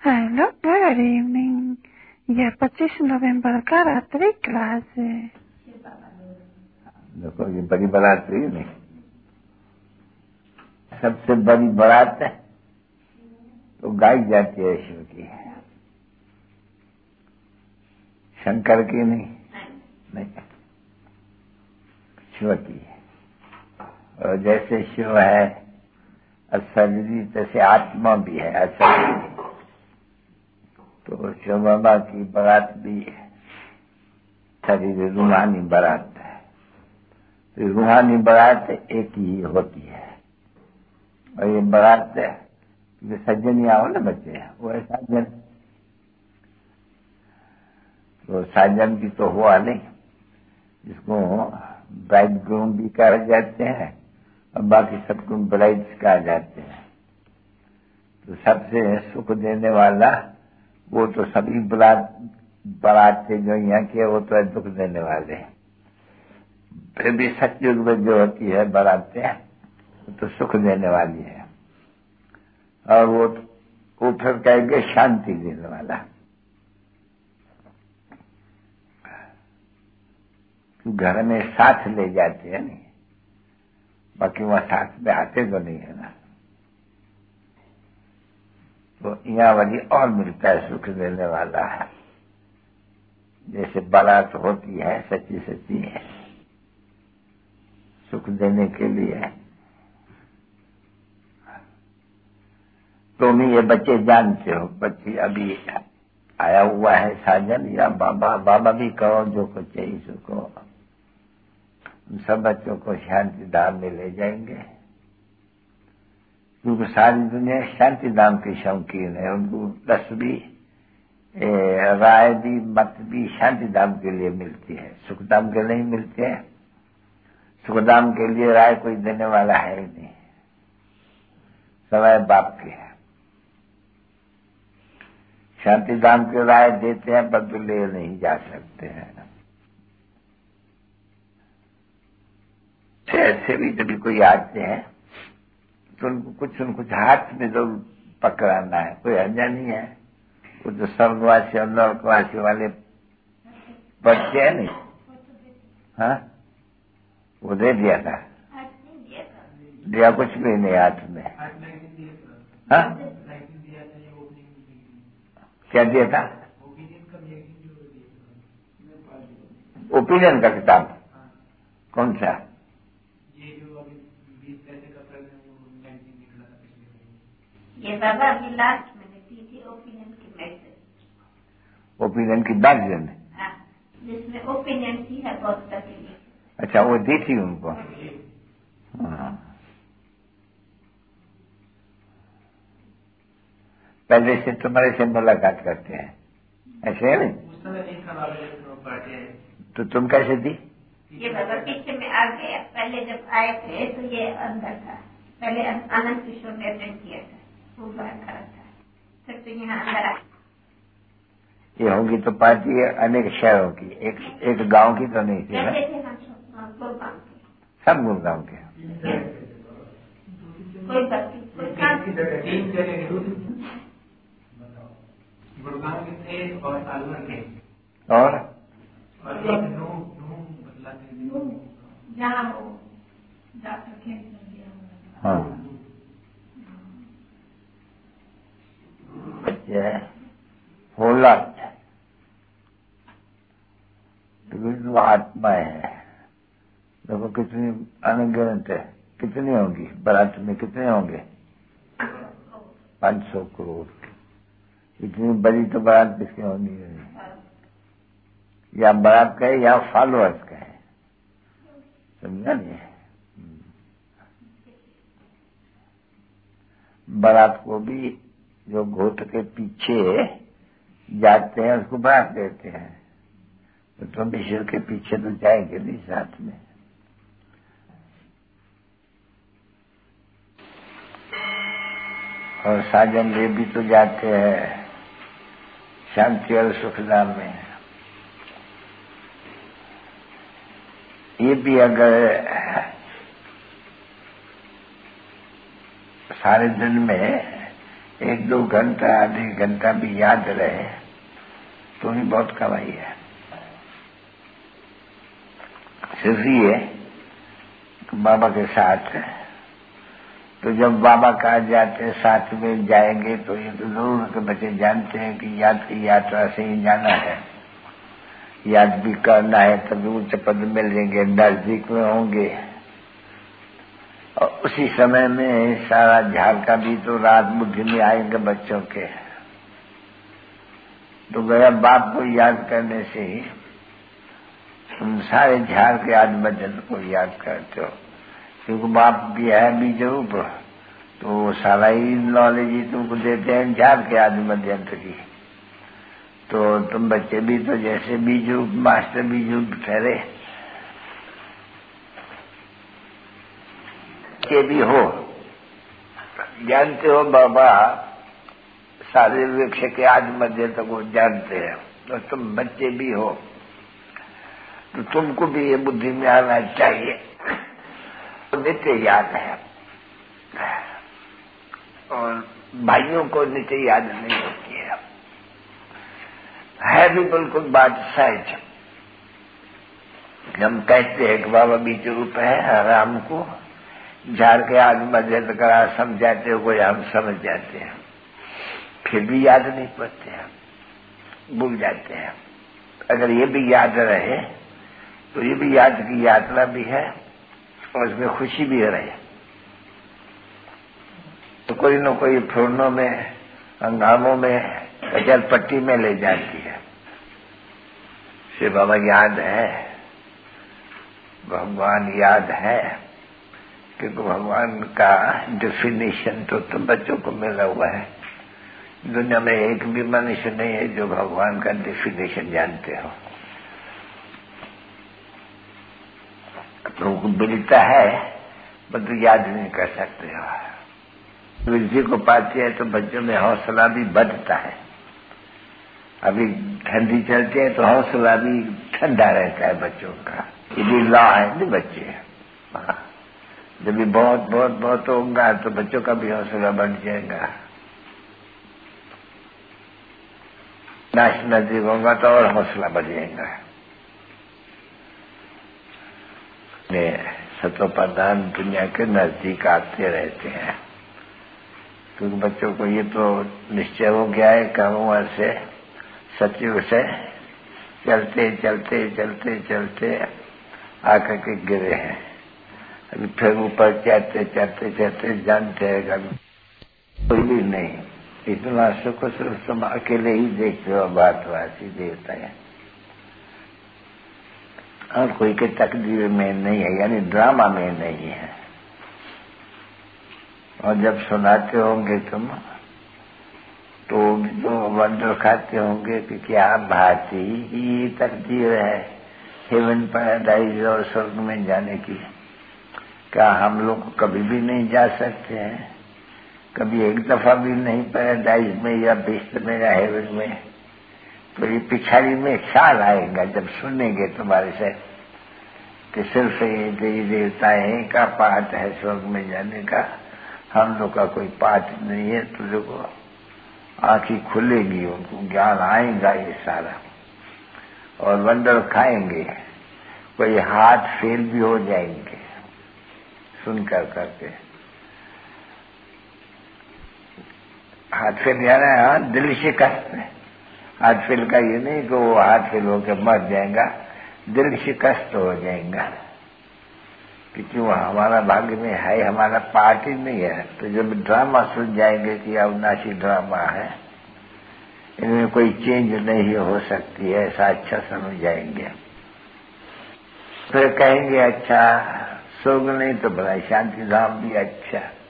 Hello, good evening. यह 25 नवंबर का रात्रि क्लास है। देखो ये बड़ी बारात रही नहीं, सबसे बड़ी बारात है तो गाई जाती है शिव की, शंकर की नहीं, शिव की। और जैसे शिव है अशरीरी, तैसे आत्मा भी है अशरीरी। तो शिव बाबा की बारात भी शरीर रूहानी बारात है। तो रूहानी बारात एक ही होती है। और ये बारात जो सज्जन आओ ना बच्चे, वो है साजन। तो साजन की तो हुआ नहीं, जिसको ब्राइड ग्रूम भी कहा जाते हैं और बाकी सबको ब्राइड्स कहा जाते हैं। तो सबसे सुख देने वाला वो तो सभी बारात से जो यहाँ के वो तो दुख देने वाले हैं। फिर भी सतयुग में जो होती है बारातें वो तो सुख देने वाली है। और वो फिर कहेंगे शांति देने वाला। घर में साथ ले जाते हैं नहीं, बाकी वहां साथ में आते तो नहीं है ना। तो यहाँ वाली और मिलता है, सुख देने वाला है। जैसे बारात होती है सच्ची सच्ची है, सुख देने के लिए। तुम ये बच्चे जानते हो, बच्चे अभी आया हुआ है साजन या बाबा, बाबा भी कहो, जो कुछ चाहिए उसको। सब बच्चों को शांति धाम में ले जाएंगे, क्योंकि सारी दुनिया शांति धाम की शौकीन है। उनको रस भी, राय भी, मत भी शांति धाम के लिए मिलती है, सुखधाम के लिए नहीं मिलती है। सुखधाम के लिए राय कोई देने वाला है ही नहीं, सवाए बाप के है। शांति धाम की राय देते हैं पर तो ले नहीं जा सकते हैं। ऐसे भी जब कोई आते हैं तो उनको कुछ हाथ में जरूर पकड़ाना है, कोई हंजा नहीं है। वो जो स्वर्गवासी और नरकवासी वाले बच्चे हैं नहीं, हाँ, वो दे दिया था, दिया कुछ भी नहीं हाथ में। हाँ, क्या दिया था? ओपिनियन का किताब कौन सा? ये बाबा अभी लास्ट मैंने दी थी ओपिनियन की मैसेज। ओपिनियन की मैगजीन, जिसमें ओपिनियन की है बहुत के लिए। अच्छा, वो दी थी उनको। हाँ, पहले से तुम्हारे से मुलाकात करते हैं, ऐसे है नहीं? तो तुम कैसे दी? ये बाबा पीछे में आ गया, पहले जब आए थे तो ये अंदर था। पहले आनंद किशोर ने अटेंड किया था, वो बाहर खड़ा था, फिर तो यहाँ अंदर आ। ये होगी तो पार्टी अनेक शहरों की, एक गांव की तो नहीं थी ना? सब गुड़गांव के। गुड़गांव के थे और अलवर के, और जहाँ वो डॉक्टर खेल हाँ, बच्चे होला तो आत्मा है। देखो कितनी अनगिनत है, कितनी होंगी बारात में, कितने होंगे? 500 करोड़। इतनी बड़ी तो बारात किसकी होनी है? या बारात का है या फॉलोअर्स का है, समझा नहीं? बारात को भी जो घोट के पीछे जाते हैं उसको बारात देते हैं। तो तुम भी शिव के पीछे तो जाएंगे नहीं साथ में। और साजन ले भी तो जाते हैं शांति और सुखधाम में। ये भी अगर सारे दिन में 1-2 घंटा आधे घंटा भी याद रहे तो ही बहुत कमाई है। सिर्फ ये बाबा के साथ, तो जब बाबा कहा जाते हैं साथ में जाएंगे तो ये तो जरूर के बच्चे जानते हैं कि याद की यात्रा से ही जाना है, याद भी करना है, तभी उच्च पद मिलेंगे, नजदीक में होंगे। और उसी समय में सारा झारका भी तो रात बुद्धि में आएंगे बच्चों के। तो गया बाप को याद करने से ही तुम सारे झार के आदि मध्यंत को याद करते हो, क्योंकि बाप भी है बीज रूप, तो सारा ही नॉलेज ही तुमको देते हैं झार के आदि मध्यंत की। तो तुम बच्चे भी तो जैसे बीज रूप मास्टर बीज रूप ठहरे के भी हो, जानते हो बाबा सारे वृक्ष के आदि मध्यंत को जानते हैं, तो तुम बच्चे भी हो तो तुमको भी ये बुद्धि में आना चाहिए। तो नित्य याद है और भाइयों को नित्य याद नहीं होती है भी बिल्कुल बात सच। हम कहते हैं कि बाबा बीच रूप है, राम को झाड़ के आदि मध्यंत करा समझाते हो कोई, हम समझ जाते हैं, फिर भी याद नहीं पड़ते हैं, भूल जाते हैं। अगर ये भी याद रहे तो ये भी याद की यात्रा भी है और इसमें खुशी भी रहे। तो कोई न कोई फूर्णों में, हंगामों में, कचल पट्टी में ले जाती है। श्री बाबा याद है, भगवान याद है, क्योंकि भगवान का डेफिनेशन तो तुम बच्चों को मिला हुआ है। दुनिया में एक भी मनुष्य नहीं है जो भगवान का डेफिनेशन जानते हो। तुमको मिलता है परंतु याद नहीं कर सकते हो। वृद्धि को पाते हैं तो बच्चों में हौसला भी बढ़ता है। अभी ठंडी चलती है तो हौसला भी ठंडा रहता है बच्चों का। ये भी लॉ है नहीं बच्चे, जब भी बहुत बहुत बहुत होगा तो बच्चों का भी हौसला बढ़ जाएगा। नाश नजदीक होगा तो और हौसला बढ़ जाएगा। सतोप्रधान दुनिया के नजदीक आते रहते हैं, क्योंकि बच्चों को ये तो निश्चय हो गया है कम उम्र से सचिव से चलते चलते चलते चलते आकर के गिरे हैं। अभी फिर ऊपर चलते चलते चलते जानते हैं कभी कोई भी नहीं, इतना सुख सिर्फ तुम अकेले ही देखते हो। बातवासी देवता है और कोई के तकदीर में नहीं है, यानी ड्रामा में नहीं है। और जब सुनाते होंगे तुम तो वंडर खाते होंगे कि क्या भांति ही तकदीर है हेवन पैराडाइज और स्वर्ग में जाने की। क्या हम लोग कभी भी नहीं जा सकते हैं? कभी एक दफा भी नहीं पैराडाइज में या बेस्ट में या हेवन में? तो ये पिछाड़ी में ख्याल आएगा जब सुनेंगे तुम्हारे से कि सिर्फ ये देवी देवताएं का पाठ है स्वर्ग में जाने का, हम लोग का कोई पाठ नहीं है। तो देखो आंखें खुलेगी, उनको ज्ञान आएगा ये सारा, और वंडर खाएंगे। कोई हाथ फेल भी हो जाएंगे सुन कर करके। हाथ फेल जाना है, दिल शिकस्त है। हाथ फेल का ये नहीं कि वो हाथ फेल होकर मर जाएगा, दिल शिकस्त हो जाएगा कि क्यों हमारा भाग्य में है, हमारा पार्ट ही नहीं है। तो जब ड्रामा सुन जाएंगे कि अविनाशी ड्रामा है, इनमें कोई चेंज नहीं हो सकती है, ऐसा अच्छा समझ जाएंगे। फिर कहेंगे अच्छा स्वर्ग नहीं तो बड़ा शांति धाम भी अच्छा।